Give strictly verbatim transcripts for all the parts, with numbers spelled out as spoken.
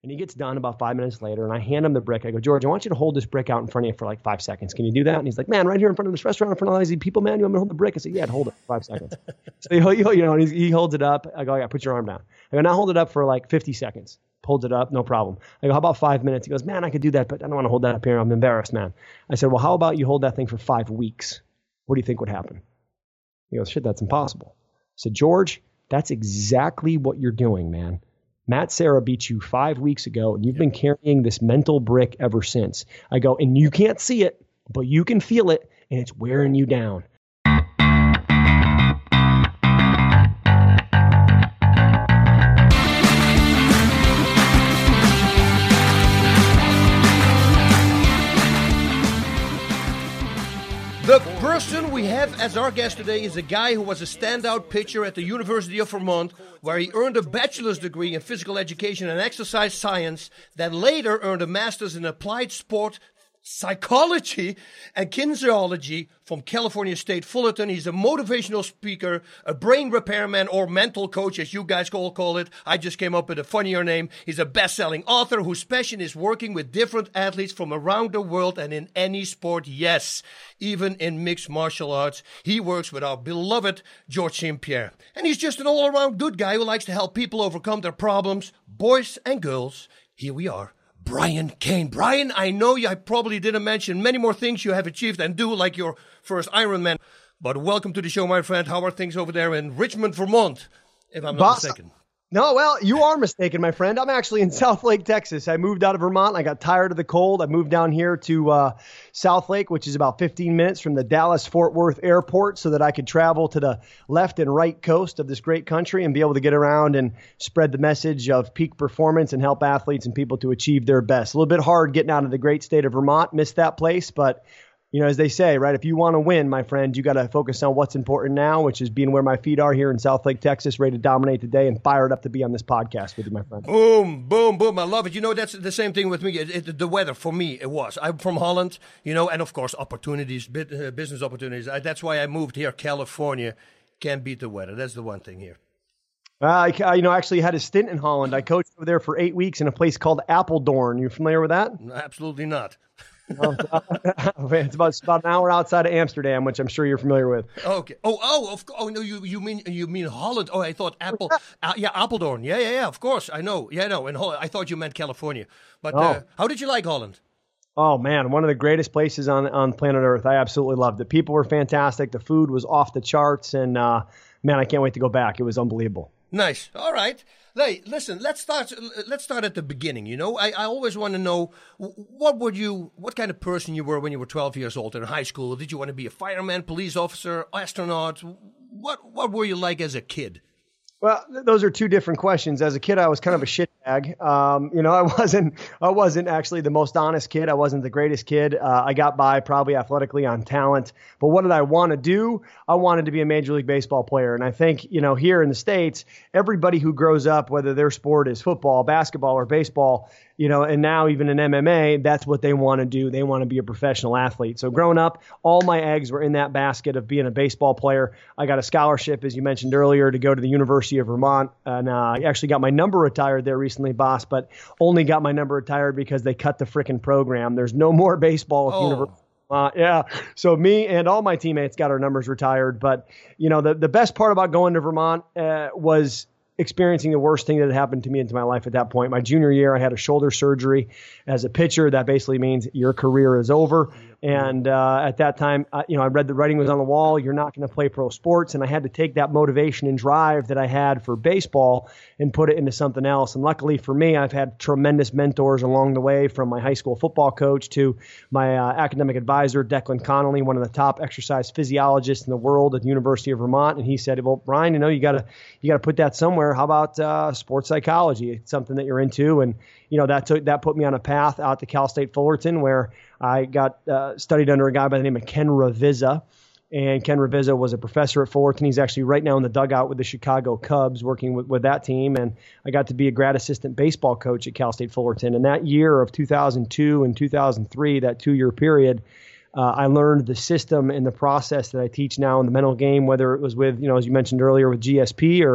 And he gets done about five minutes later, and I hand him the brick. I go, George, I want you to hold this brick out in front of you for like five seconds. Can you do that? And he's like, man, right here in front of this restaurant, in front of all these people, man, you want me to hold the brick? I said, yeah, hold it for five seconds. So, he, you know, and he, he holds it up. I go, yeah, put your arm down. I go, now hold it up for like fifty seconds. Holds it up, no problem. I go, how about five minutes? He goes, man, I could do that, but I don't want to hold that up here. I'm embarrassed, man. I said, well, how about you hold that thing for five weeks? What do you think would happen? He goes, shit, that's impossible. I said, George, that's exactly what you're doing, man. Matt Serra beat you five weeks ago, and you've been carrying this mental brick ever since. I go, and you can't see it, but you can feel it, and it's wearing you down. The person we have as our guest today is a guy who was a standout pitcher at the University of Vermont, where he earned a bachelor's degree in physical education and exercise science, that later earned a master's in applied sport psychology and kinesiology from California State Fullerton. He's a motivational speaker, a brain repairman, or mental coach, as you guys all call it. I just came up with a funnier name. He's a best-selling author whose passion is working with different athletes from around the world and in any sport. Yes, even in mixed martial arts. He works with our beloved George Saint Pierre. And he's just an all-around good guy who likes to help people overcome their problems, boys and girls. Here we are. Brian Cain. Brian, I know you, I probably didn't mention many more things you have achieved and do, like your first Ironman. But welcome to the show, my friend. How are things over there in Richmond, Vermont, if I'm not Boss, mistaken? No, well, you are mistaken, my friend. I'm actually in Southlake, Texas. I moved out of Vermont. I got tired of the cold. I moved down here to uh, Southlake, which is about fifteen minutes from the Dallas-Fort Worth airport, so that I could travel to the left and right coast of this great country and be able to get around and spread the message of peak performance and help athletes and people to achieve their best. A little bit hard getting out of the great state of Vermont. Missed that place, but you know, as they say, right, if you want to win, my friend, you got to focus on what's important now, which is being where my feet are here in Southlake, Texas, ready to dominate the day and fired up to be on this podcast with you, my friend. Boom, boom, boom. I love it. You know, that's the same thing with me. It, it, the weather, for me, it was. I'm from Holland, you know, and of course, opportunities, uh, business opportunities. I, that's why I moved here, California. Can't beat the weather. That's the one thing here. Uh, I, you know, actually had a stint in Holland. I coached over there for eight weeks in a place called Apeldoorn. You familiar with that? Absolutely not. Well, it's about, it's about an hour outside of Amsterdam, which I'm sure you're familiar with. Okay. Oh, oh, of, oh no, you you mean you mean Holland? Oh, I thought Apple. uh, yeah, Apeldoorn. Yeah, yeah, yeah. Of course, I know. Yeah, no. In Holland, I thought you meant California. But oh. uh, how did you like Holland? Oh man, one of the greatest places on on planet Earth. I absolutely loved it. People were fantastic. The food was off the charts, and uh, man, I can't wait to go back. It was unbelievable. Nice. All right. Hey, listen. Let's start. Let's start at the beginning. You know, I, I always want to know what would you, what kind of person you were when you were twelve years old in high school. Did you want to be a fireman, police officer, astronaut? What What were you like as a kid? Well, th- those are two different questions. As a kid, I was kind of a shitbag. Um, you know, I wasn't, I wasn't actually the most honest kid. I wasn't the greatest kid. Uh, I got by probably athletically on talent. But what did I want to do? I wanted to be a Major League Baseball player. And I think, you know, here in the States, everybody who grows up, whether their sport is football, basketball, or baseball, you know, and now even in M M A, that's what they want to do. They want to be a professional athlete. So growing up, all my eggs were in that basket of being a baseball player. I got a scholarship, as you mentioned earlier, to go to the University of Vermont. And uh, I actually got my number retired there recently, boss, but only got my number retired because they cut the frickin' program. There's no more baseball at oh. University. Uh, yeah. So me and all my teammates got our numbers retired. But, you know, the, the best part about going to Vermont uh, was experiencing the worst thing that had happened to me into my life at that point. My junior year, I had a shoulder surgery. As a pitcher, that basically means your career is over. And uh, at that time, uh, you know, I read the writing was on the wall. You're not going to play pro sports. And I had to take that motivation and drive that I had for baseball and put it into something else. And luckily for me, I've had tremendous mentors along the way, from my high school football coach to my uh, academic advisor, Declan Connolly, one of the top exercise physiologists in the world at the University of Vermont. And he said, well, Brian, you know, you got to you got to put that somewhere. How about uh, sports psychology? It's something that you're into. And, you know, that took that put me on a path out to Cal State Fullerton, where I got uh, studied under a guy by the name of Ken Ravizza. And Ken Ravizza was a professor at Fullerton. He's actually right now in the dugout with the Chicago Cubs, working with, with that team. And I got to be a grad assistant baseball coach at Cal State Fullerton. And that year of two thousand two and two thousand three, that two-year period, uh, I learned the system and the process that I teach now in the mental game, whether it was with, you know, as you mentioned earlier, with G S P or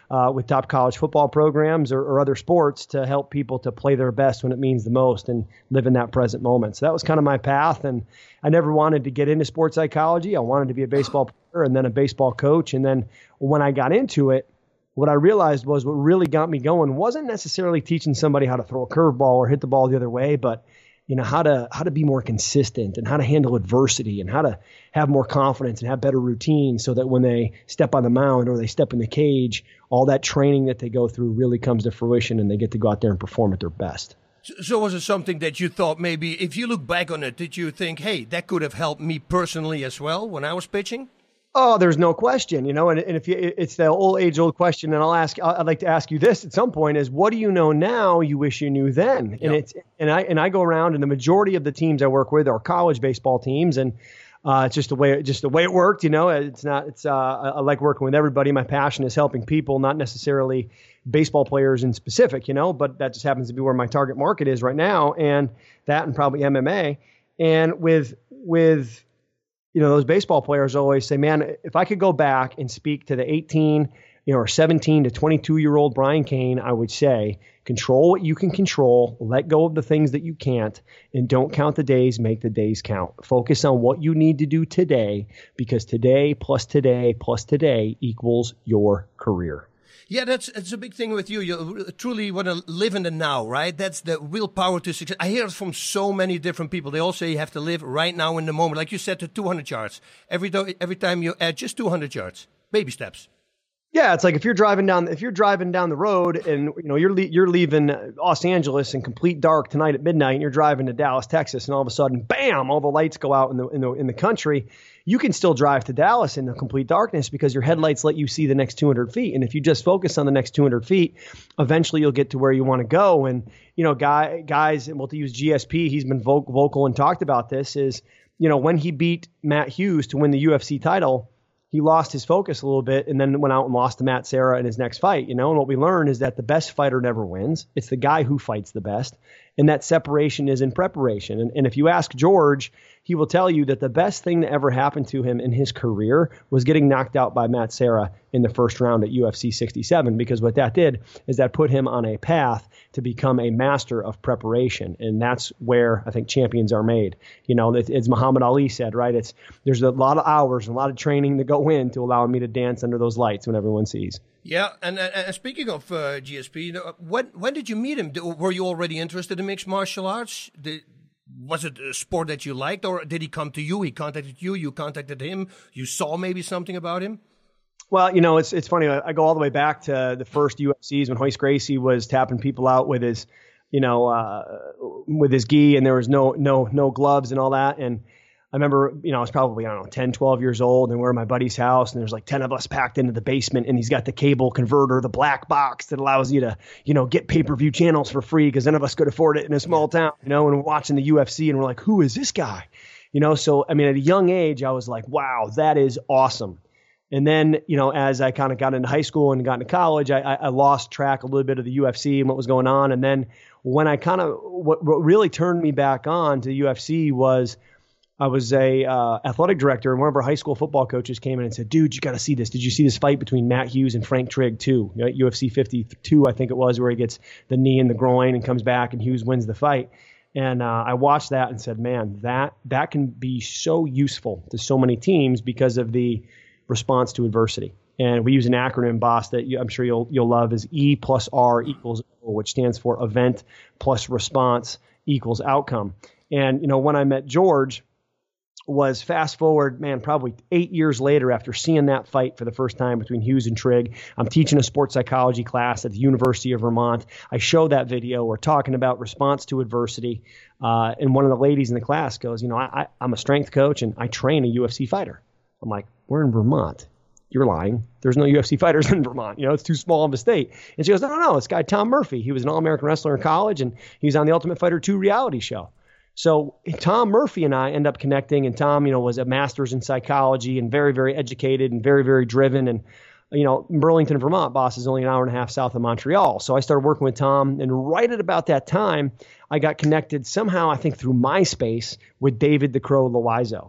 uh, with top college football programs or, or other sports to help people to play their best when it means the most and live in that present moment. So that was kind of my path. And I never wanted to get into sports psychology. I wanted to be a baseball player and then a baseball coach. And then when I got into it, what I realized was what really got me going wasn't necessarily teaching somebody how to throw a curveball or hit the ball the other way, but you know, how to how to be more consistent and how to handle adversity and how to have more confidence and have better routines so that when they step on the mound or they step in the cage, all that training that they go through really comes to fruition and they get to go out there and perform at their best. So, so was it something that you thought maybe, if you look back on it, did you think, hey, that could have helped me personally as well when I was pitching? Oh, there's no question, you know, and, and if you, it's the old age old question, and I'll ask, I'd like to ask you this at some point is, what do you know now you wish you knew then? Yep. And it's, and I, and I go around, and the majority of the teams I work with are college baseball teams, and uh, it's just the way, just the way it worked, you know, it's not, it's, uh, I like working with everybody. My passion is helping people, not necessarily baseball players in specific, you know, but that just happens to be where my target market is right now. And that, and probably M M A. And with, with, you know, those baseball players always say, man, if I could go back and speak to the eighteen, you know, or seventeen to twenty-two year old Brian Cain, I would say, control what you can control, let go of the things that you can't, and don't count the days, make the days count. Focus on what you need to do today, because today plus today plus today equals your career. Yeah, that's it's a big thing with you. You truly want to live in the now, right? That's the real power to success. I hear it from so many different people. They all say you have to live right now in the moment. Like you said, to two hundred yards. Every, do- every time you add just two hundred yards. Baby steps. Yeah, it's like if you're driving down if you're driving down the road and you know you're le- you're leaving Los Angeles in complete dark tonight at midnight, and you're driving to Dallas, Texas, and all of a sudden, bam, all the lights go out in the in the in the country. You can still drive to Dallas in the complete darkness because your headlights let you see the next two hundred feet. And if you just focus on the next two hundred feet, eventually you'll get to where you want to go. And you know, guy, guys, and we'll to use G S P, he's been vocal, vocal and talked about this. Is you know when he beat Matt Hughes to win the U F C title, he lost his focus a little bit and then went out and lost to Matt Serra in his next fight, you know, and what we learned is that the best fighter never wins. It's the guy who fights the best. And that separation is in preparation. And, and if you ask George, he will tell you that the best thing that ever happened to him in his career was getting knocked out by Matt Serra in the first round at U F C sixty-seven, because what that did is that put him on a path to become a master of preparation. And that's where I think champions are made. You know, as Muhammad Ali said, right? It's there's a lot of hours and a lot of training that go in to allow me to dance under those lights when everyone sees. Yeah, and, and speaking of uh, G S P, when when did you meet him? Were you already interested in mixed martial arts? Did, was it a sport that you liked, or did he come to you? He contacted you, you contacted him, you saw maybe something about him? Well, you know, it's it's funny. I, I go all the way back to the first U F Cs when Royce Gracie was tapping people out with his, you know, uh, with his gi, and there was no no no gloves and all that. And I remember, you know, I was probably, I don't know, ten, twelve years old, and we're at my buddy's house, and there's like ten of us packed into the basement, and he's got the cable converter, the black box that allows you to, you know, get pay-per-view channels for free because none of us could afford it in a small town, you know, and we're watching the U F C, and we're like, who is this guy? You know, so, I mean, at a young age, I was like, wow, that is awesome. And then, you know, as I kind of got into high school and got into college, I, I lost track a little bit of the U F C and what was going on. And then when I kind of, what, what really turned me back on to the U F C was I was a uh, athletic director, and one of our high school football coaches came in and said, dude, you got to see this. Did you see this fight between Matt Hughes and Frank Trigg too? You know, U F C fifty-two, I think it was, where he gets the knee in the groin and comes back and Hughes wins the fight. And uh, I watched that and said, man, that that can be so useful to so many teams because of the response to adversity. And we use an acronym, boss, that you, I'm sure you'll you'll love, is E plus R equals O, which stands for event plus response equals outcome. And, you know, when I met George, was fast forward, man, probably eight years later after seeing that fight for the first time between Hughes and Trigg. I'm teaching a sports psychology class at the University of Vermont. I show that video. We're talking about response to adversity. Uh, and one of the ladies in the class goes, you know, I, I, I'm a strength coach and I train a U F C fighter. I'm like, we're in Vermont. You're lying. There's no U F C fighters in Vermont. You know, it's too small of a state. And she goes, no, no, no. This guy, Tom Murphy, he was an All-American wrestler in college, and he was on the Ultimate Fighter two reality show. So Tom Murphy and I end up connecting, and Tom, you know, was a master's in psychology and very, very educated and very, very driven. And, you know, Burlington, Vermont, boss, is only an hour and a half south of Montreal. So I started working with Tom, and right at about that time, I got connected somehow, I think through MySpace, with David the Crow Loiseau.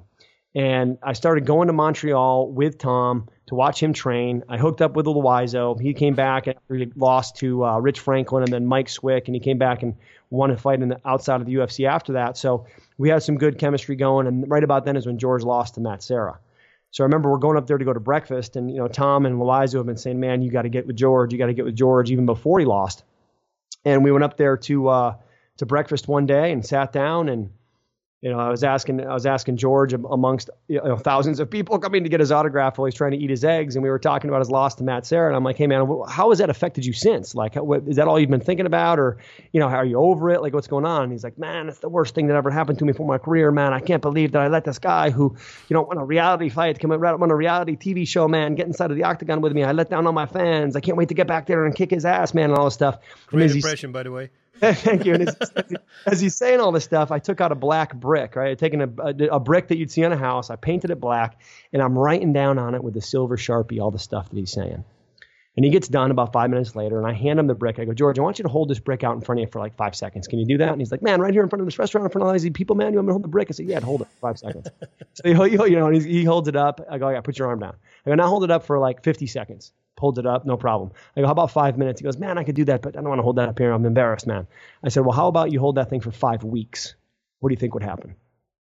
And I started going to Montreal with Tom to watch him train. I hooked up with Loizo. He came back after he lost to uh, Rich Franklin and then Mike Swick, and he came back and won a fight in the, outside of the U F C after that. So we had some good chemistry going, and right about then is when George lost to Matt Serra. So I remember we're going up there to go to breakfast, and you know Tom and Loizo have been saying, man, you got to get with George. You got to get with George even before he lost. And we went up there to uh, to breakfast one day and sat down, and you know, I was asking, I was asking George amongst you know, thousands of people coming to get his autograph while he's trying to eat his eggs, and we were talking about his loss to Matt Serra, and I'm like, hey man, how has that affected you since? Like, what, is that all you've been thinking about, or you know, how are you over it? Like, what's going on? And he's like, man, it's the worst thing that ever happened to me for my career, man. I can't believe that I let this guy who, you know, won a reality fight, come out on a reality T V show, man, get inside of the octagon with me. I let down all my fans. I can't wait to get back there and kick his ass, man, and all this stuff. Great impression, by the way. Thank you. And as, as, he, as he's saying all this stuff, I took out a black brick, right? I'd taken a, a, a brick that you'd see on a house. I painted it black, and I'm writing down on it with a silver Sharpie all the stuff that he's saying. And he gets done about five minutes later, and I hand him the brick. I go, George, I want you to hold this brick out in front of you for like five seconds. Can you do that? And he's like, man, right here in front of this restaurant, in front of all these people, man, you want me to hold the brick? I said, yeah, hold it for five seconds. So, he, you know, and he, he holds it up. I go, yeah, put your arm down. I go, now hold it up for like fifty seconds. Holds it up, no problem. I go, how about five minutes? He goes, man, I could do that, but I don't want to hold that up here. I'm embarrassed, man. I said, well, how about you hold that thing for five weeks? What do you think would happen?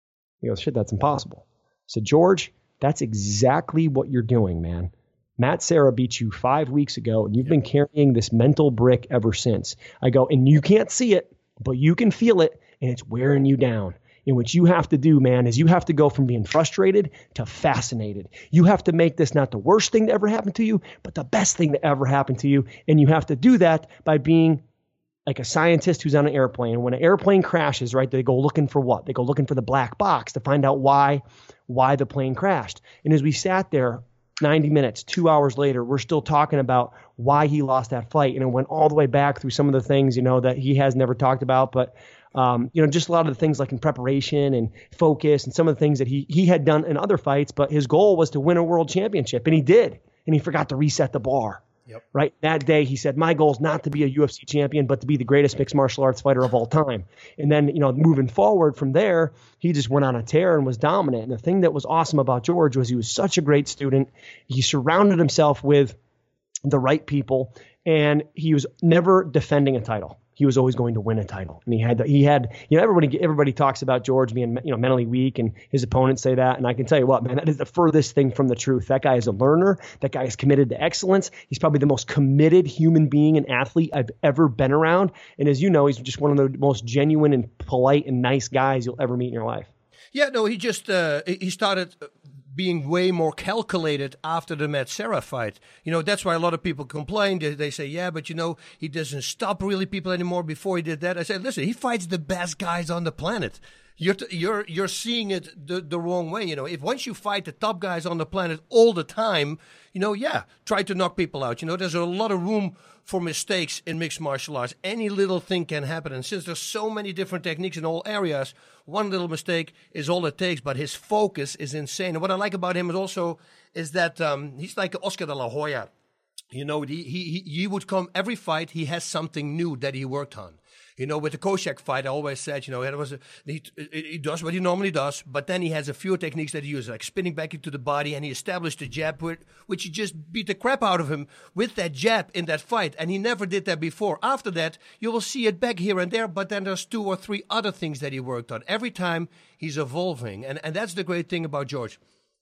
He goes, shit, that's impossible. I said, George, that's exactly what you're doing, man. Matt Serra beat you five weeks ago, and you've been carrying this mental brick ever since. I go, and you can't see it, but you can feel it, and it's wearing you down. And what you have to do, man, is you have to go from being frustrated to fascinated. You have to make this not the worst thing that ever happened to you, but the best thing that ever happened to you. And you have to do that by being like a scientist who's on an airplane. When an airplane crashes, right, they go looking for what? They go looking for the black box to find out why, why the plane crashed. And as we sat there ninety minutes, two hours later, we're still talking about why he lost that fight. And it went all the way back through some of the things, you know, that he has never talked about, but Um, you know, just a lot of the things like in preparation and focus and some of the things that he he had done in other fights, but his goal was to win a world championship, and he did, and he forgot to reset the bar. Yep. Right that day, he said, "My goal is not to be a U F C champion, but to be the greatest mixed martial arts fighter of all time." And then, you know, moving forward from there, he just went on a tear and was dominant. And the thing that was awesome about George was he was such a great student. He surrounded himself with the right people, and he was never defending a title. He was always going to win a title. And he had, he had, you know, everybody, everybody talks about George being, you know, mentally weak, and his opponents say that. And I can tell you what, man, that is the furthest thing from the truth. That guy is a learner. That guy is committed to excellence. He's probably the most committed human being and athlete I've ever been around. And as you know, he's just one of the most genuine and polite and nice guys you'll ever meet in your life. Yeah, no, he just, uh, he started being way more calculated after the Matt Serra fight. You know, that's why a lot of people complain. They, they say, yeah, but you know, he doesn't stop really people anymore. Before he did that, I said, listen, he fights the best guys on the planet. You're t- you're you're seeing it the, the wrong way. You know, if once you fight the top guys on the planet all the time, you know, yeah, try to knock people out. You know, there's a lot of room for mistakes in mixed martial arts. Any little thing can happen. And since there's so many different techniques in all areas, one little mistake is all it takes. But his focus is insane. And what I like about him is also is that um, he's like Oscar de la Hoya. You know, he, he he would come every fight. He has something new that he worked on. You know, with the Koscheck fight, I always said, you know, it was a, he, he does what he normally does, but then he has a few techniques that he uses, like spinning back into the body, and he established a jab, with, which he just beat the crap out of him with that jab in that fight, and he never did that before. After that, you will see it back here and there, but then there's two or three other things that he worked on. Every time, he's evolving, and, and that's the great thing about George.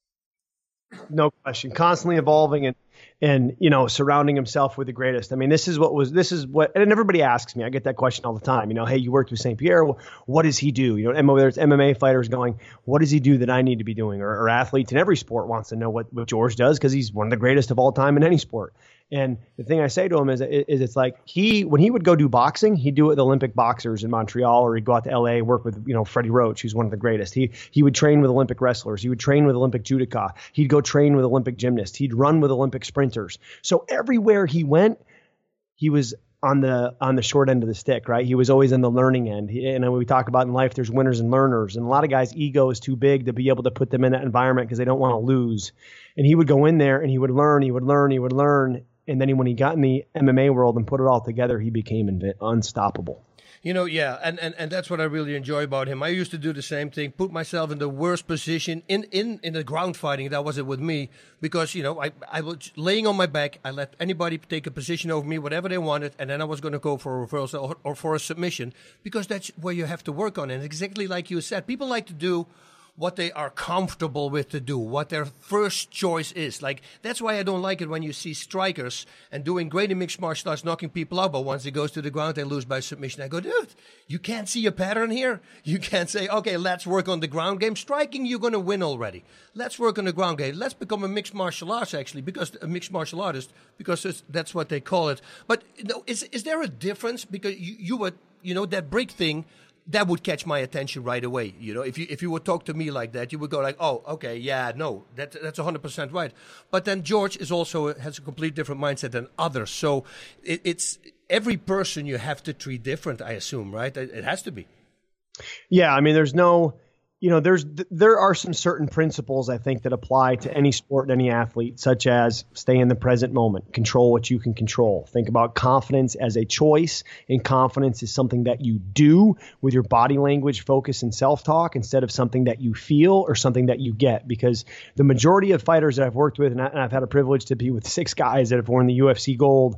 No question. Constantly evolving and, and, you know, surrounding himself with the greatest. I mean, this is what was, this is what, and everybody asks me, I get that question all the time, you know, hey, you worked with Saint Pierre. Well, what does he do? You know, whether it's M M A fighters going, what does he do that I need to be doing? Or, or athletes in every sport wants to know what, what George does, because he's one of the greatest of all time in any sport. And the thing I say to him is, is it's like he, when he would go do boxing, he'd do it with Olympic boxers in Montreal, or he'd go out to L A, work with, you know, Freddie Roach, who's one of the greatest. He, he would train with Olympic wrestlers. He would train with Olympic judoka. He'd go train with Olympic gymnasts. He'd run with Olympic sprinters. So everywhere he went, he was on the, on the short end of the stick, right? He was always in the learning end. He, and we talk about in life, there's winners and learners. And a lot of guys' ego is too big to be able to put them in that environment because they don't want to lose. And he would go in there and he would learn, he would learn, he would learn. And then when he got in the M M A world and put it all together, he became inv- unstoppable. You know, yeah, and, and, and that's what I really enjoy about him. I used to do the same thing, put myself in the worst position in, in, in the ground fighting. That was it with me because, you know, I, I was laying on my back. I let anybody take a position over me, whatever they wanted, and then I was going to go for a reversal or, or for a submission because that's where you have to work on. And exactly like you said, people like to do what they are comfortable with to do, what their first choice is. Like, that's why I don't like it when you see strikers and doing great in mixed martial arts, knocking people out, but once it goes to the ground, they lose by submission. I go, dude, you can't see a pattern here. You can't say, okay, let's work on the ground game. Striking, you're going to win already. Let's work on the ground game. Let's become a mixed martial arts, actually, because a mixed martial artist, because it's, that's what they call it. But you know, is is there a difference? Because you, you would, you know, that break thing, that would catch my attention right away. You know, if you if you would talk to me like that, you would go like, oh, okay, yeah, no, that that's one hundred percent right. But then George is also has a complete different mindset than others. So it, it's every person you have to treat different, I assume, right? It, it has to be. Yeah, I mean, there's no, you know, there's there are some certain principles I think that apply to any sport and any athlete, such as stay in the present moment, control what you can control. Think about confidence as a choice, and confidence is something that you do with your body language, focus, and self-talk instead of something that you feel or something that you get. Because the majority of fighters that I've worked with, and, I, and I've had a privilege to be with six guys that have won the U F C gold,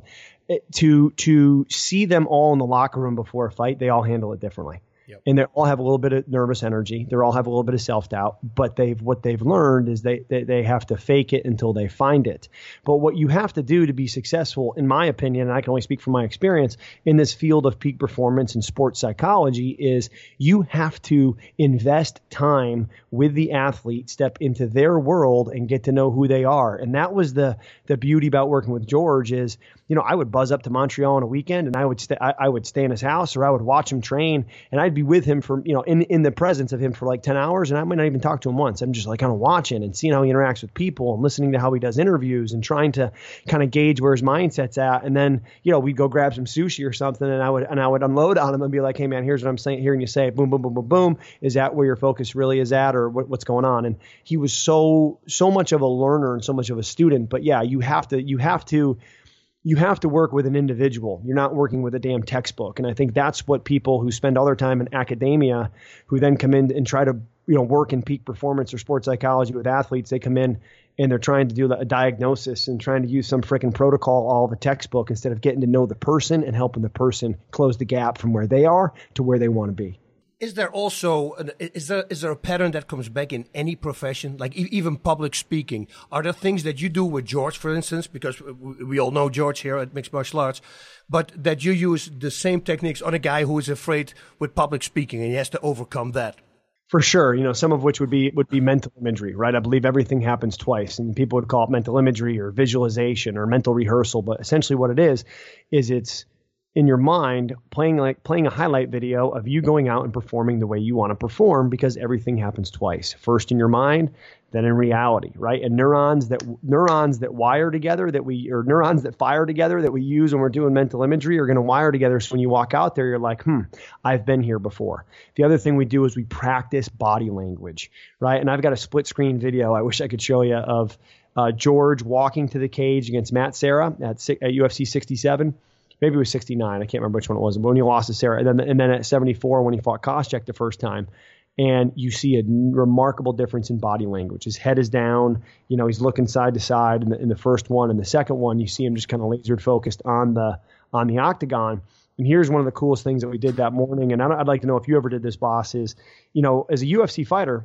to to see them all in the locker room before a fight, they all handle it differently. Yep. And they all have a little bit of nervous energy. They all have a little bit of self-doubt, but they've what they've learned is they, they they have to fake it until they find it. But what you have to do to be successful, in my opinion, and I can only speak from my experience in this field of peak performance and sports psychology, is you have to invest time with the athlete, step into their world, and get to know who they are. And that was the the beauty about working with George is, you know, I would buzz up to Montreal on a weekend, and I would stay I, I would stay in his house, or I would watch him train, and I'd be with him for, you know, in, in the presence of him for like ten hours. And I might not even talk to him once. I'm just like kind of watching and seeing how he interacts with people and listening to how he does interviews and trying to kind of gauge where his mindset's at. And then, you know, we'd go grab some sushi or something, and I would, and I would unload on him and be like, hey man, here's what I'm saying, hearing you say, boom, boom, boom, boom, boom. Is that where your focus really is at, or what, what's going on? And he was so, so much of a learner and so much of a student. But yeah, you have to, you have to, you have to work with an individual. You're not working with a damn textbook. And I think that's what people who spend all their time in academia, who then come in and try to, you know, work in peak performance or sports psychology with athletes, they come in and they're trying to do a diagnosis and trying to use some freaking protocol, all of a textbook, instead of getting to know the person and helping the person close the gap from where they are to where they want to be. Is there also an, is there is there a pattern that comes back in any profession, like e- even public speaking? Are there things that you do with George, for instance, because we, we all know George here at Mixed Martial Arts, but that you use the same techniques on a guy who is afraid with public speaking and he has to overcome that? For sure, you know, some of which would be would be mental imagery, right? I believe everything happens twice, and people would call it mental imagery or visualization or mental rehearsal. But essentially, what it is is it's in your mind, playing like playing a highlight video of you going out and performing the way you want to perform, because everything happens twice. First in your mind, then in reality, right? And neurons that neurons that wire together that we or neurons that fire together that we use when we're doing mental imagery are going to wire together. So when you walk out there, you're like, hmm, I've been here before. The other thing we do is we practice body language, right? And I've got a split screen video I wish I could show you of uh, George walking to the cage against Matt Serra at, at U F C sixty-seven. Maybe it was sixty-nine. I can't remember which one it was. But when he lost to Serra, and then and then at seventy-four when he fought Koscheck the first time, and you see a remarkable difference in body language. His head is down. You know, he's looking side to side in the, in the first one, and the second one you see him just kind of laser focused on the on the octagon. And here's one of the coolest things that we did that morning. And I'd like to know if you ever did this, boss. Is, you know, as a U F C fighter,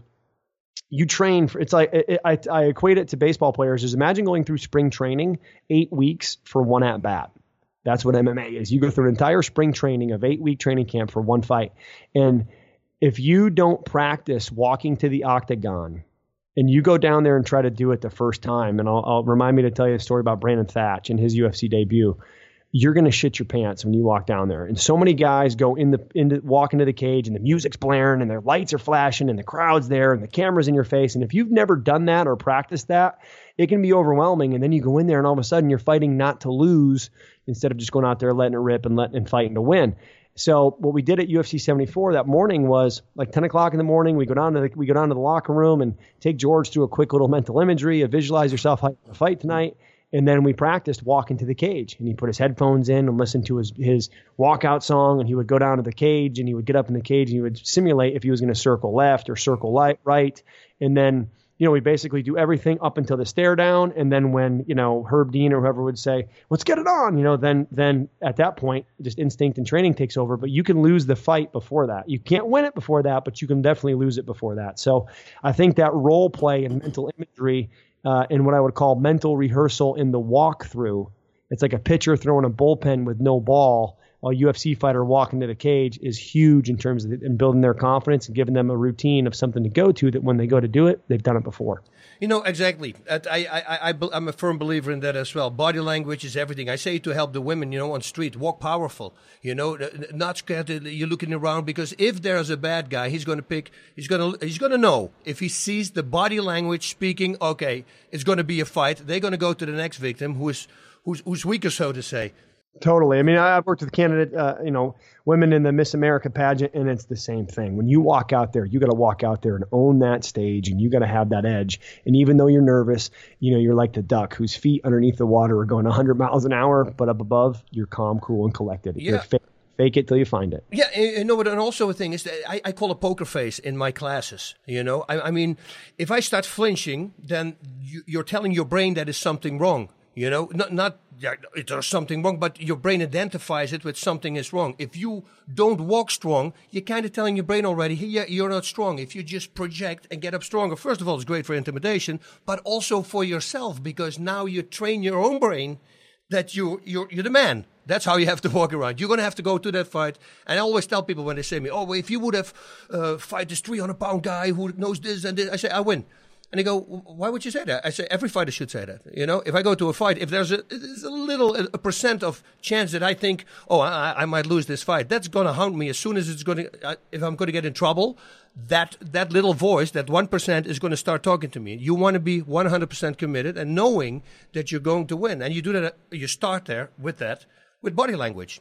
you train for, it's like, it, I, I equate it to baseball players. Is imagine going through spring training, eight weeks for one at bat. That's what M M A is. You go through an entire spring training of eight week training camp for one fight. And if you don't practice walking to the octagon and you go down there and try to do it the first time, and I'll, I'll remind me to tell you a story about Brandon Thatch and his U F C debut, you're going to shit your pants when you walk down there. And so many guys go in the, into walk into the cage and the music's blaring and their lights are flashing and the crowd's there and the camera's in your face. And if you've never done that or practiced that, it can be overwhelming. And then you go in there and all of a sudden you're fighting not to lose instead of just going out there, letting it rip and letting and fighting to win. So what we did at U F C seventy-four that morning was like ten o'clock in the morning. We go down to the, we go down to the locker room and take George through a quick little mental imagery, a visualize yourself how you're going to fight tonight. And then we practiced walking to the cage, and he put his headphones in and listened to his, his walkout song, and he would go down to the cage and he would get up in the cage and he would simulate if he was going to circle left or circle light, right. And then, you know, we basically do everything up until the stare down. And then when, you know, Herb Dean or whoever would say, let's get it on, you know, then, then at that point, just instinct and training takes over, but you can lose the fight before that. You can't win it before that, but you can definitely lose it before that. So I think that role play and mental imagery Uh, in what I would call mental rehearsal in the walkthrough. It's like a pitcher throwing a bullpen with no ball while a U F C fighter walking to the cage is huge in terms of in building their confidence and giving them a routine of something to go to that when they go to do it, they've done it before. You know, exactly. I, I, I, I'm a firm believer in that as well. Body language is everything. I say to help the women, you know, on street, walk powerful, you know, not scared that you're looking around, because if there's a bad guy, he's going to pick, he's going to, he's going to know if he sees the body language speaking, okay, it's going to be a fight. They're going to go to the next victim who is, who's, who's weaker, so to say. Totally. I mean, I've worked with candidate, uh, you know, women in the Miss America pageant, and it's the same thing. When you walk out there, you got to walk out there and own that stage, and you got to have that edge. And even though you're nervous, you know, you're like the duck whose feet underneath the water are going one hundred miles an hour, but up above, you're calm, cool, and collected. Yeah. You're fake, fake it till you find it. Yeah, you know, but and also a thing is that I, I call a poker face in my classes. You know, I, I mean, if I start flinching, then you, you're telling your brain that is something wrong. You know, not, not there's something wrong, but your brain identifies it with something is wrong. If you don't walk strong, you're kind of telling your brain already, hey, yeah, you're not strong. If you just project and get up stronger, first of all, it's great for intimidation, but also for yourself, because now you train your own brain that you, you're, you're the man. That's how you have to walk around. You're going to have to go to that fight. And I always tell people when they say to me, oh, well, if you would have uh, fight this three hundred pound guy who knows this and this, I say, I win. And they go, why would you say that? I say, every fighter should say that. You know, if I go to a fight, if there's a, there's a little a percent of chance that I think, oh, I, I might lose this fight, that's going to haunt me as soon as it's going to, uh, if I'm going to get in trouble, that that little voice, that one percent is going to start talking to me. You want to be one hundred percent committed and knowing that you're going to win. And you do that, you start there with that, with body language.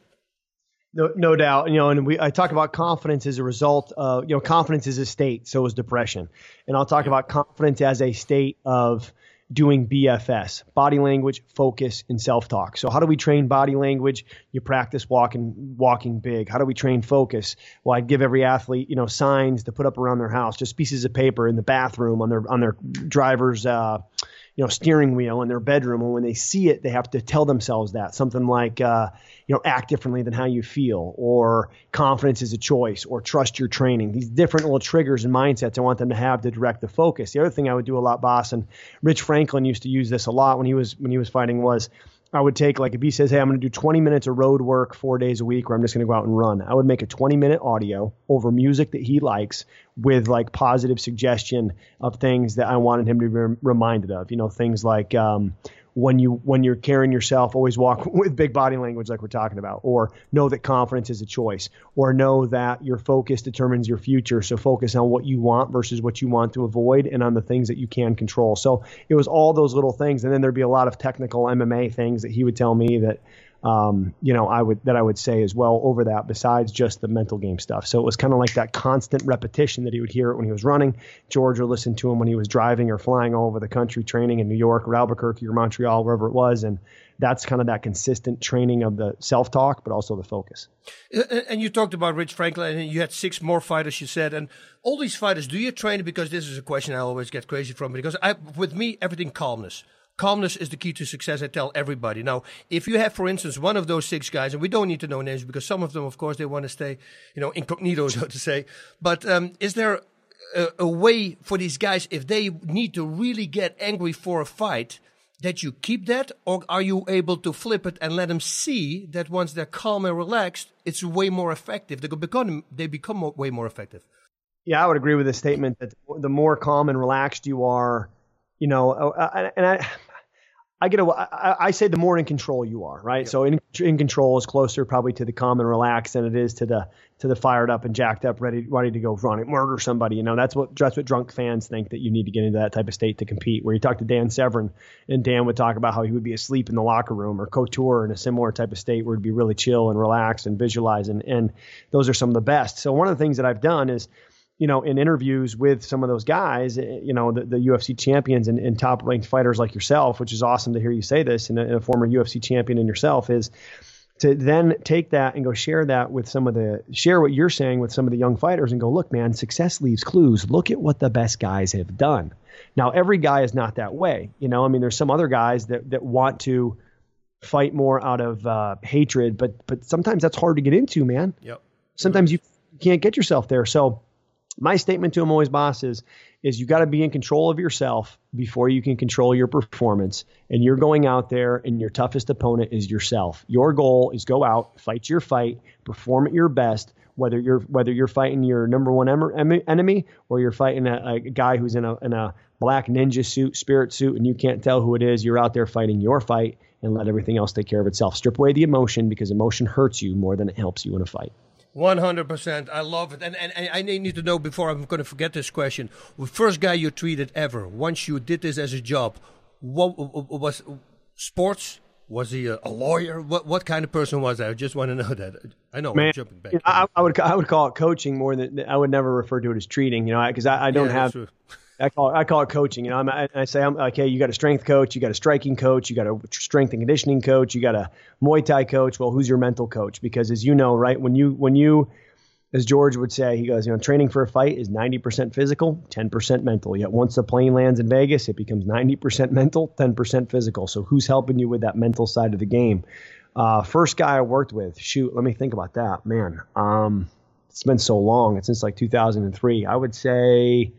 No, no doubt. You know, and we I talk about confidence as a result of, you know, confidence is a state, so is depression. And I'll talk about confidence as a state of doing B F S, body language, focus, and self-talk. So how do we train body language? You practice walking, walking big. How do we train focus? Well, I'd give every athlete, you know, signs to put up around their house, just pieces of paper in the bathroom, on their on their driver's uh you know, steering wheel in their bedroom. And when they see it, they have to tell themselves that something like, uh, you know, act differently than how you feel, or confidence is a choice, or trust your training. These different little triggers and mindsets I want them to have to direct the focus. The other thing I would do a lot, boss, and Rich Franklin used to use this a lot when he was, when he was fighting, was I would take, like, if he says, hey, I'm going to do twenty minutes of road work four days a week, or I'm just going to go out and run, I would make a twenty minute audio over music that he likes with like positive suggestion of things that I wanted him to be re- reminded of, you know, things like, um, when you, when you're carrying yourself, always walk with big body language, like we're talking about, or know that confidence is a choice, or know that your focus determines your future. So focus on what you want versus what you want to avoid, and on the things that you can control. So it was all those little things. And then there'd be a lot of technical M M A things that he would tell me that, um, you know, I would, that I would say as well over that, besides just the mental game stuff. So it was kind of like that constant repetition that he would hear it when he was running. George would listen to him when he was driving or flying all over the country, training in New York or Albuquerque or Montreal, wherever it was. And that's kind of that consistent training of the self-talk, but also the focus. And you talked about Rich Franklin, and you had six more fighters, you said, and all these fighters, do you train? Because this is a question I always get crazy from, because I, with me, everything calmness. Calmness is the key to success, I tell everybody. Now, if you have, for instance, one of those six guys, and we don't need to know names because some of them, of course, they want to stay, you know, incognito, so to say. But um, is there a, a way for these guys, if they need to really get angry for a fight, that you keep that? Or are you able to flip it and let them see that once they're calm and relaxed, it's way more effective? They become, they become more, way more effective. Yeah, I would agree with the statement that the more calm and relaxed you are, you know, and I, I get a, I, I say the more in control you are, right? Yep. So in in control is closer probably to the calm and relaxed than it is to the to the fired up and jacked up, ready ready to go run and murder somebody. You know, that's what that's what drunk fans think, that you need to get into that type of state to compete. Where you talk to Dan Severn, and Dan would talk about how he would be asleep in the locker room, or Couture in a similar type of state where it'd be really chill and relaxed and visualize, and and those are some of the best. So one of the things that I've done is, you know, in interviews with some of those guys, you know, the, the U F C champions and, and top ranked fighters like yourself, which is awesome to hear you say this, and a, and a former U F C champion in yourself, is to then take that and go share that with some of the, share what you're saying with some of the young fighters and go, look, man, success leaves clues. Look at what the best guys have done. Now, every guy is not that way. You know, I mean, there's some other guys that, that want to fight more out of uh, hatred, but, but sometimes that's hard to get into, man. Yep. Sometimes you can't get yourself there. So my statement to him always, boss, is, is you got to be in control of yourself before you can control your performance. And you're going out there and your toughest opponent is yourself. Your goal is go out, fight your fight, perform at your best, whether you're, whether you're fighting your number one em- enemy or you're fighting a, a guy who's in a, in a black ninja suit, spirit suit, and you can't tell who it is. You're out there fighting your fight and let everything else take care of itself. Strip away the emotion, because emotion hurts you more than it helps you in a fight. one hundred percent. I love it. And, and, and I need to know, before I'm going to forget this question, the first guy you treated ever, once you did this as a job, what was sports? Was he a, a lawyer? What what kind of person was that? I just want to know that. I know, man, I'm jumping back. I, I would I would call it coaching more than, I would never refer to it as treating, you know, because I, I don't Yeah, have, that's true. I call it, I call it coaching. You know, I'm, I, I say, I'm okay. You got a strength coach, you got a striking coach, you got a strength and conditioning coach, you got a Muay Thai coach. Well, who's your mental coach? Because as you know, right, when you when you, as George would say, he goes, you know, training for a fight is ninety percent physical, ten percent mental. Yet once the plane lands in Vegas, it becomes ninety percent mental, ten percent physical. So who's helping you with that mental side of the game? Uh, first guy I worked with, shoot, let me think about that, man. Um, it's been so long. It's since like two thousand three. I would say.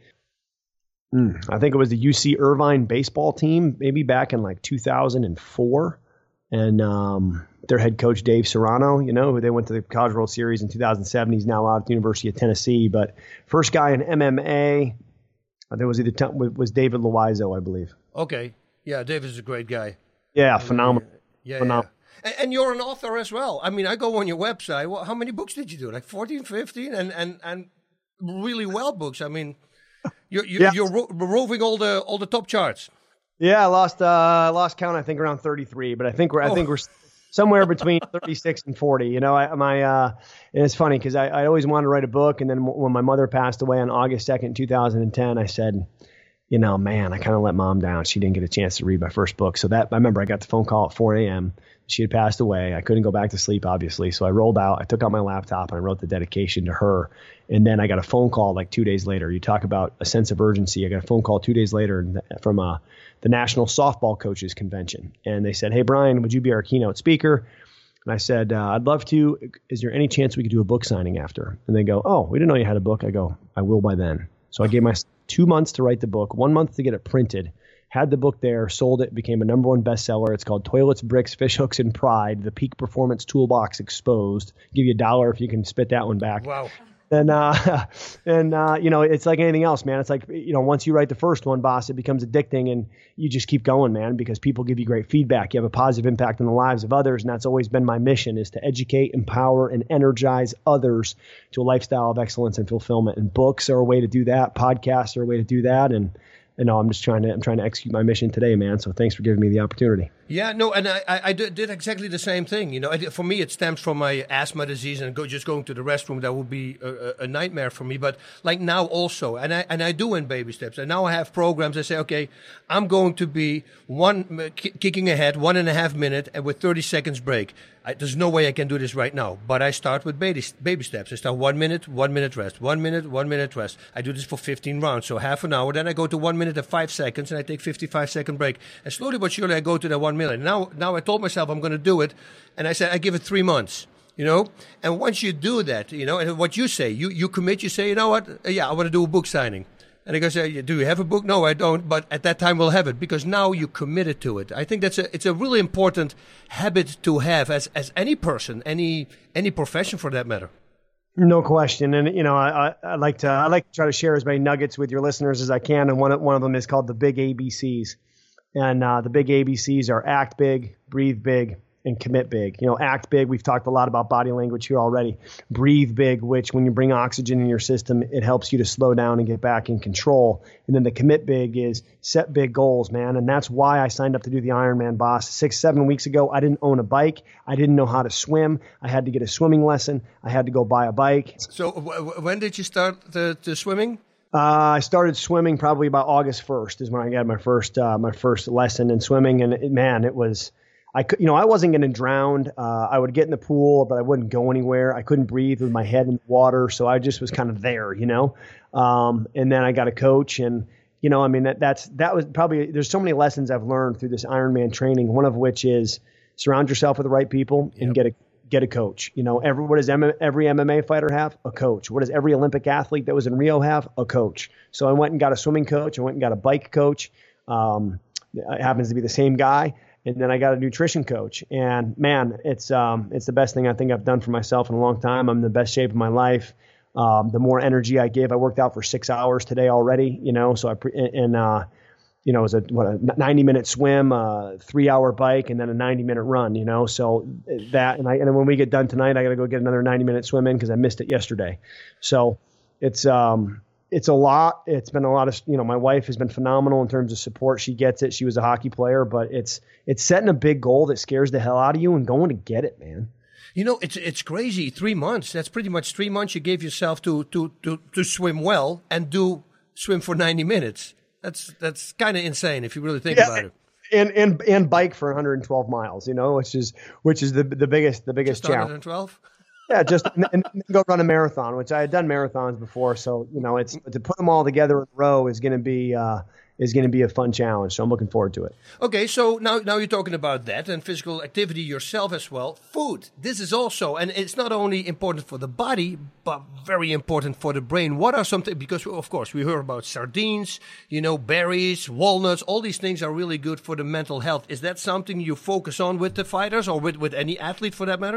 Mm, I think it was the U C Irvine baseball team, maybe back in like two thousand four. And um, their head coach, Dave Serrano, you know, who they went to the College World Series in two thousand seven. He's now out at the University of Tennessee. But first guy in M M A, I think it was either t- was David Loiseau, I believe. Okay. Yeah, David's a great guy. Yeah, phenomenal. Yeah, phenomenal. yeah. And, and you're an author as well. I mean, I go on your website. Well, how many books did you do? Like fourteen, fifteen? And, and, and really well books. I mean... You're you're, yeah. you're ro- roving all the all the top charts. Yeah, I lost uh lost count. I think around thirty-three, but I think we're oh. I think we're somewhere between thirty-six and forty. You know, I, my uh, and it's funny because I, I always wanted to write a book, and then w- when my mother passed away on August second, two thousand ten, I said, you know, man, I kind of let mom down. She didn't get a chance to read my first book. So that I remember I got the phone call at four a.m. She had passed away. I couldn't go back to sleep, obviously. So I rolled out. I took out my laptop and I wrote the dedication to her. And then I got a phone call like two days later. You talk about a sense of urgency. I got a phone call two days later from uh, the National Softball Coaches Convention. And they said, hey, Brian, would you be our keynote speaker? And I said, uh, I'd love to. Is there any chance we could do a book signing after? And they go, oh, we didn't know you had a book. I go, I will by then. So I gave myself two months to write the book, one month to get it printed. Had the book there, sold it, became a number one bestseller. It's called Toilets, Bricks, Fish Hooks, and Pride, the Peak Performance Toolbox Exposed. Give you a dollar if you can spit that one back. Wow. And, uh, and uh, you know, it's like anything else, man. It's like, you know, once you write the first one, boss, it becomes addicting and you just keep going, man, because people give you great feedback. You have a positive impact on the lives of others. And that's always been my mission, is to educate, empower, and energize others to a lifestyle of excellence and fulfillment. And books are a way to do that. Podcasts are a way to do that. And, you know, I'm just trying to, I'm trying to execute my mission today, man. So thanks for giving me the opportunity. Yeah, no, and I, I, I did exactly the same thing. You know, I did, for me, it stems from my asthma disease, and go, just going to the restroom, that would be a, a nightmare for me. But like now also, and I and I do in baby steps. And now I have programs. I say, okay, I'm going to be one k- kicking ahead, one and a half minute, and with thirty seconds break. I, there's no way I can do this right now, but I start with baby baby steps. I start one minute, one minute rest, one minute, one minute rest. I do this for fifteen rounds, so half an hour. Then I go to one minute and five seconds, and I take fifty-five second break. And slowly but surely, I go to that one minute. Now, now I told myself I'm going to do it, and I said I give it three months. You know, and once you do that, you know, and what you say, you you commit. You say, you know what? Yeah, I want to do a book signing. And I go say, do you have a book? No, I don't. But at that time, we'll have it, because now you committed to it. I think that's a it's a really important habit to have as as any person, any any profession for that matter. No question. And, you know, I, I, I like to I like to try to share as many nuggets with your listeners as I can. And one of, one of them is called the Big A B Cs. And uh, the Big A B Cs are act big, breathe big, and commit big. You know, act big. We've talked a lot about body language here already. Breathe big, which when you bring oxygen in your system, it helps you to slow down and get back in control. And then the commit big is set big goals, man. And that's why I signed up to do the Ironman, boss. Six, seven weeks ago, I didn't own a bike. I didn't know how to swim. I had to get a swimming lesson. I had to go buy a bike. So w- when did you start the, the swimming? Uh, I started swimming probably about August first is when I got my first uh, my first lesson in swimming, and it, man, it was I could you know I wasn't going to drown. Uh, I would get in the pool, but I wouldn't go anywhere. I couldn't breathe with my head in the water, so I just was kind of there, you know. Um, and then I got a coach, and you know, I mean that that's that was probably there's so many lessons I've learned through this Ironman training. One of which is surround yourself with the right people and yep. get a get a coach. You know, every, what does M- every M M A fighter have? A coach. What does every Olympic athlete that was in Rio have? A coach. So I went and got a swimming coach. I went and got a bike coach. Um, it happens to be the same guy. And then I got a nutrition coach. And man, it's um, it's the best thing I think I've done for myself in a long time. I'm in the best shape of my life. Um, the more energy I give, I worked out for six hours today already. You know, so I pre- and uh, you know, it was a, what, a ninety minute swim, a three hour bike, and then a ninety minute run, you know, so that, and I, and then when we get done tonight, I got to go get another ninety minute swim in because I missed it yesterday. So it's, um, it's a lot. It's been a lot of, you know, my wife has been phenomenal in terms of support. She gets it. She was a hockey player, but it's, it's setting a big goal that scares the hell out of you and going to get it, man. You know, it's it's crazy. Three months. That's pretty much three months you gave yourself to, to, to, to swim well and do swim for ninety minutes. That's that's kind of insane if you really think yeah, about it. And and and bike for one hundred twelve miles, you know, which is which is the the biggest the biggest just challenge. one hundred twelve? Yeah, just and, and go run a marathon, which I had done marathons before, so you know, it's to put them all together in a row is going to be uh, is going to be a fun challenge. So I'm looking forward to it. Okay, so now now you're talking about that and physical activity yourself as well. Food, this is also, and it's not only important for the body, but very important for the brain. What are some things, because of course we heard about sardines, you know, berries, walnuts, all these things are really good for the mental health. Is that something you focus on with the fighters or with, with any athlete for that matter?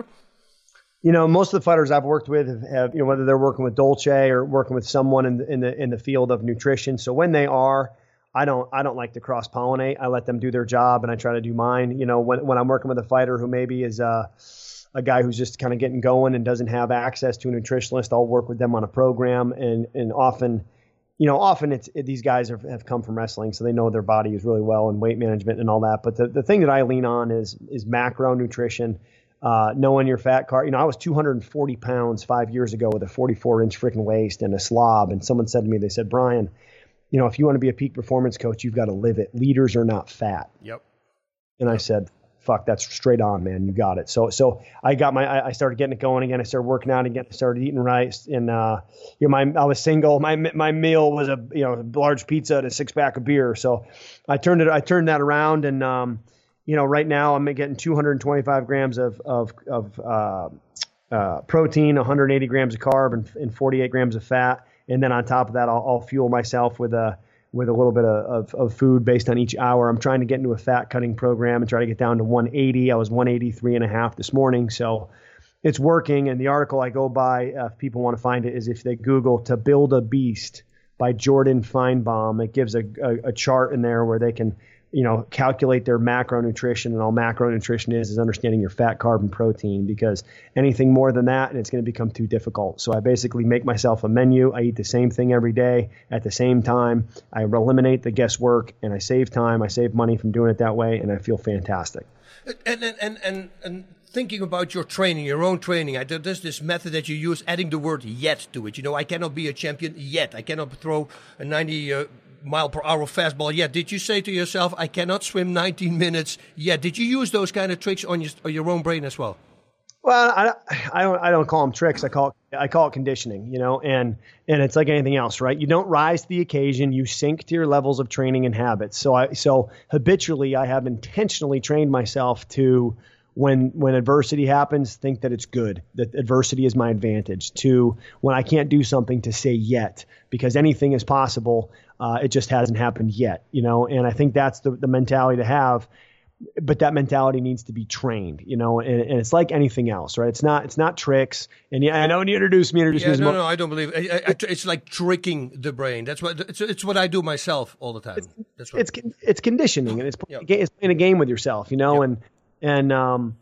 You know, most of the fighters I've worked with have, have, you know, whether they're working with Dolce or working with someone in the, in the in the field of nutrition. So when they are, I don't I don't like to cross pollinate. I let them do their job and I try to do mine. You know, when when I'm working with a fighter who maybe is a a guy who's just kind of getting going and doesn't have access to a nutritionist, I'll work with them on a program. And and often, you know, often it's it, these guys are, have come from wrestling, so they know their bodies really well and weight management and all that. But the the thing that I lean on is is macro nutrition. Uh, knowing your fat car, you know, I was two hundred forty pounds five years ago with a forty-four inch freaking waist and a slob. And someone said to me, they said, Brian, you know, if you want to be a peak performance coach, you've got to live it. Leaders are not fat. Yep. And I said, fuck, that's straight on, man. You got it. So, so I got my, I, I started getting it going again. I started working out again. I started eating rice and, uh, you know, my, I was single. My, my meal was a, you know, a large pizza and a six pack of beer. So I turned it, I turned that around and, um, you know, right now I'm getting two hundred twenty-five grams of of, of uh, uh, protein, one hundred eighty grams of carb, and, and forty-eight grams of fat. And then on top of that, I'll, I'll fuel myself with a with a little bit of, of, of food based on each hour. I'm trying to get into a fat cutting program and try to get down to one eighty. I was one eighty-three and a half this morning, so it's working. And the article I go by, uh, if people want to find it, is if they Google "To Build a Beast" by Jordan Feinbaum. It gives a, a, a chart in there where they can, you know, calculate their macronutrition, and all macronutrition is is understanding your fat, carb, and protein, because anything more than that, and it's going to become too difficult. So I basically make myself a menu. I eat the same thing every day at the same time. I eliminate the guesswork, and I save time. I save money from doing it that way, and I feel fantastic. And and and and, and thinking about your training, your own training, I, there's this method that you use, adding the word "yet" to it. You know, I cannot be a champion yet. I cannot throw a ninety. Uh, mile per hour fastball yet. Did you say to yourself, I cannot swim nineteen minutes yet? Did you use those kind of tricks on your, on your own brain as well? Well, I, I don't I don't call them tricks. I call it, I call it conditioning, you know, and and it's like anything else, right? You don't rise to the occasion. You sink to your levels of training and habits. So I so habitually I have intentionally trained myself to, when when adversity happens, think that it's good, that adversity is my advantage. To when I can't do something, to say yet, because anything is possible. Uh, it just hasn't happened yet, you know, and I think that's the, the mentality to have. But that mentality needs to be trained, you know, and, and it's like anything else, right? It's not it's not tricks. And yeah, I know when you introduce me, introduce yeah, me. No, no, I don't believe it. I, I, it's like tricking the brain. That's what it's, it's what I do myself all the time. It's That's what it's, it's conditioning, and it's, yep. it's playing a game with yourself, you know, yep. and and um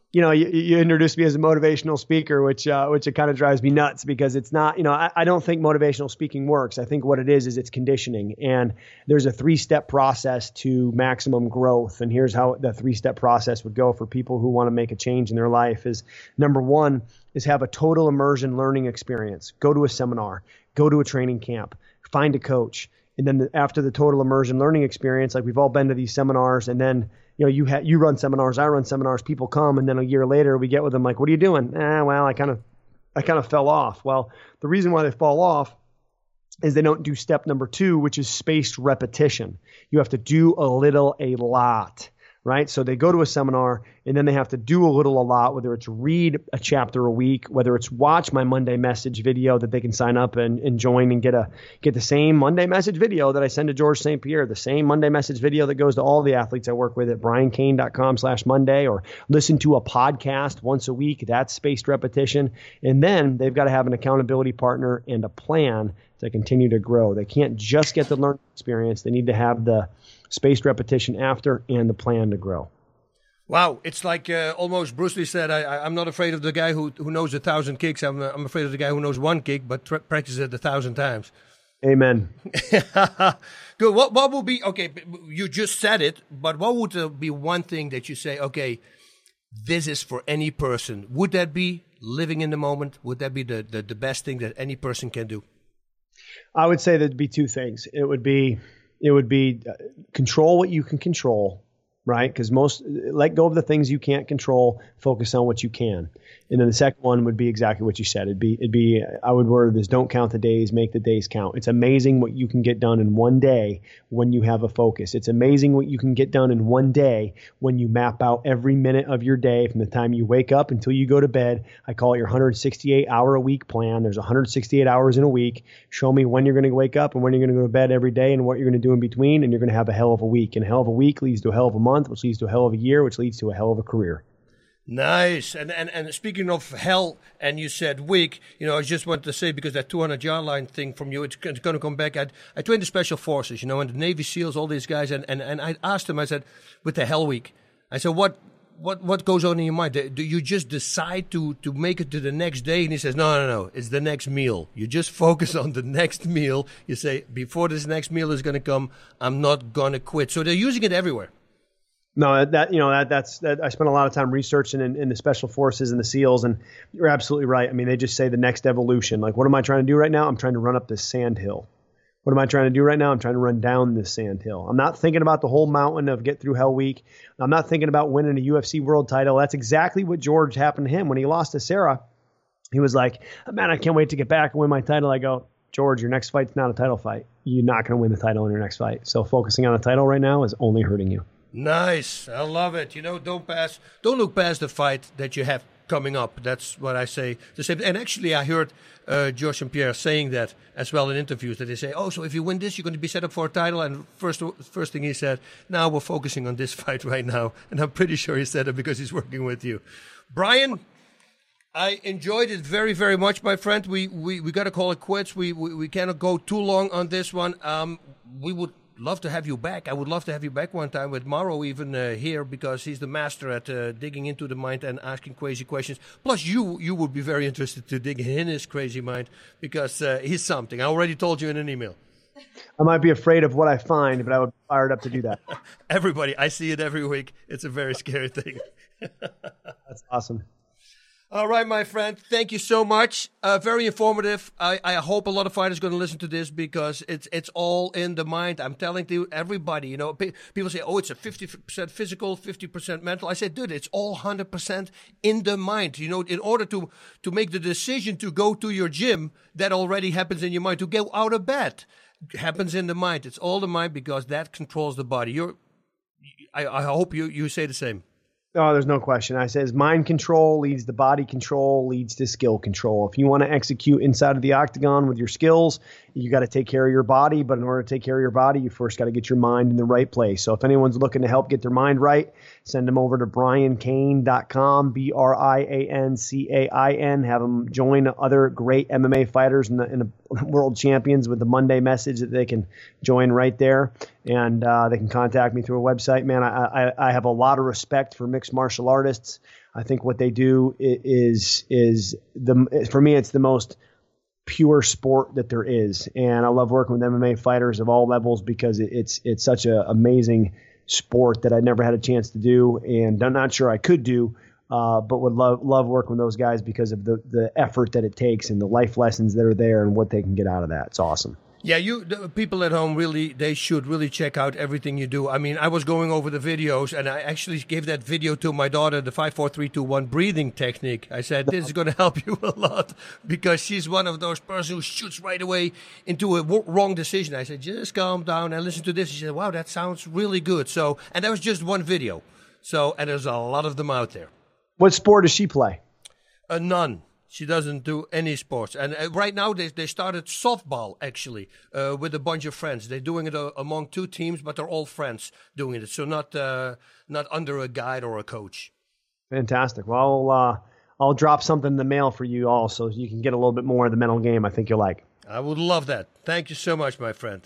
you know, you, you introduced me as a motivational speaker, which uh, which it kind of drives me nuts because it's not, you know, I, I don't think motivational speaking works. I think what it is is it's conditioning, and there's a three-step process to maximum growth. And here's how the three-step process would go for people who want to make a change in their life is number one is have a total immersion learning experience. Go to a seminar, go to a training camp, find a coach. And then after the total immersion learning experience, like we've all been to these seminars, and then you know, you ha- you run seminars, I run seminars, people come, and then a year later we get with them like, what are you doing? Eh, well, I kind of, I kind of fell off. Well, the reason why they fall off is they don't do step number two, which is spaced repetition. You have to do a little, a lot, right? So they go to a seminar and then they have to do a little, a lot, whether it's read a chapter a week, whether it's watch my Monday message video that they can sign up and, and join and get a get the same Monday message video that I send to George Saint Pierre, the same Monday message video that goes to all the athletes I work with at brian cain dot com slash Monday, or listen to a podcast once a week. That's spaced repetition. And then they've got to have an accountability partner and a plan to continue to grow. They can't just get the learning experience. They need to have the spaced repetition after and the plan to grow. Wow, it's like uh, almost Bruce Lee said, I, I, I'm not afraid of the guy who who knows a thousand kicks. I'm uh, I'm afraid of the guy who knows one kick, but tra- practices it a thousand times. Amen. Good. What what would be, okay, you just said it, but what would uh, be one thing that you say, okay, this is for any person? Would that be living in the moment? Would that be the, the, the best thing that any person can do? I would say there'd be two things. It would be, it would be uh, control what you can control, right? Because most, let go of the things you can't control, focus on what you can. And then the second one would be exactly what you said. It'd be, it'd be, I would word this, don't count the days, make the days count. It's amazing what you can get done in one day when you have a focus. It's amazing what you can get done in one day when you map out every minute of your day from the time you wake up until you go to bed. I call it your one hundred sixty-eight hour a week plan. There's one hundred sixty-eight hours in a week. Show me when you're going to wake up and when you're going to go to bed every day and what you're going to do in between, and you're going to have a hell of a week. And a hell of a week leads to a hell of a month, which leads to a hell of a year, which leads to a hell of a career. Nice. And, and and speaking of hell, and you said week, you know, I just wanted to say, because that two hundred yard line thing from you, it's, it's going to come back. I, I trained the Special Forces, you know, and the Navy SEALs, all these guys, and, and, and I asked him, I said, with the hell week, I said, what what what goes on in your mind? Do you just decide to, to make it to the next day? And he says, no, no, no, it's the next meal. You just focus on the next meal. You say, before this next meal is going to come, I'm not going to quit. So they're using it everywhere. No, that, you know, that that's, that I spent a lot of time researching in, in the Special Forces and the SEALs, and you're absolutely right. I mean, they just say the next evolution. Like, what am I trying to do right now? I'm trying to run up this sand hill. What am I trying to do right now? I'm trying to run down this sand hill. I'm not thinking about the whole mountain of get through Hell Week. I'm not thinking about winning a U F C world title. That's exactly what George happened to him when he lost to Sarah. He was like, man, I can't wait to get back and win my title. I go, George, your next fight's not a title fight. You're not going to win the title in your next fight. So focusing on a title right now is only hurting you. Nice. I love it. You know, don't pass, don't look past the fight that you have coming up. That's what I say. The same. And actually, I heard uh, George Saint Pierre saying that as well in interviews, that they say, oh, so if you win this, you're going to be set up for a title. And first, first thing he said, now we're focusing on this fight right now. And I'm pretty sure he said it because he's working with you. Brian, I enjoyed it very, very much, my friend. We we, we got to call it quits. We, we we cannot go too long on this one. Um, we would love to have you back. I would love to have you back one time with Mauro even uh, here, because he's the master at uh, digging into the mind and asking crazy questions. Plus, you you would be very interested to dig in his crazy mind, because uh, he's something. I already told you in an email. I might be afraid of what I find, but I would be fired up to do that. Everybody, I see it every week. It's a very scary thing. That's awesome. All right, my friend. Thank you so much. Uh, very informative. I, I hope a lot of fighters are going to listen to this, because it's it's all in the mind. I'm telling you, everybody, you know, pe- people say, oh, it's a fifty percent physical, fifty percent mental. I said, dude, it's all one hundred percent in the mind. You know, in order to, to make the decision to go to your gym, that already happens in your mind. To get out of bed happens in the mind. It's all the mind, because that controls the body. You're, I, I hope you, you say the same. Oh, there's no question. I says mind control leads to body control, leads to skill control. If you want to execute inside of the octagon with your skills, you got to take care of your body. But in order to take care of your body, you first got to get your mind in the right place. So if anyone's looking to help get their mind right, send them over to brian cain dot com, B R I A N C A I N. Have them join other great M M A fighters and the, and the world champions with the Monday message that they can join right there. And uh, they can contact me through a website. Man, I, I, I have a lot of respect for mixed martial artists. I think what they do is is the for me it's the most pure sport that there is, and I love working with M M A fighters of all levels because it's it's such an amazing sport that I never had a chance to do, and I'm not sure I could do, uh, but would love love working with those guys because of the the effort that it takes and the life lessons that are there and what they can get out of that. It's awesome. Yeah, you the people at home really they should really check out everything you do. I mean, I was going over the videos, and I actually gave that video to my daughter, the five four three two one breathing technique. I said this is going to help you a lot because she's one of those persons who shoots right away into a w- wrong decision. I said just calm down and listen to this. She said, "Wow, that sounds really good." So, and that was just one video. So, and there's a lot of them out there. What sport does she play? Uh, none. She doesn't do any sports. And uh, right now they they started softball, actually, uh, with a bunch of friends. They're doing it uh, among two teams, but they're all friends doing it. So not uh, not under a guide or a coach. Fantastic. Well, uh, I'll drop something in the mail for you all so you can get a little bit more of the mental game I think you'll like. I would love that. Thank you so much, my friend.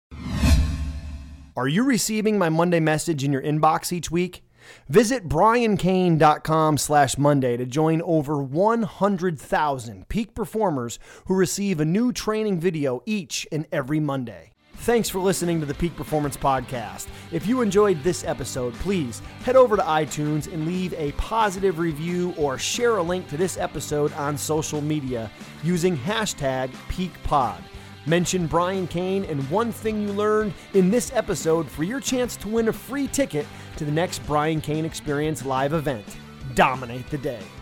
Are you receiving my Monday message in your inbox each week? Visit briancane.com slash Monday to join over one hundred thousand peak performers who receive a new training video each and every Monday. Thanks for listening to the Peak Performance Podcast. If you enjoyed this episode, please head over to iTunes and leave a positive review or share a link to this episode on social media using hashtag PeakPod. Mention Brian Kane and one thing you learned in this episode for your chance to win a free ticket to the next Brian Kane Experience live event. Dominate the day.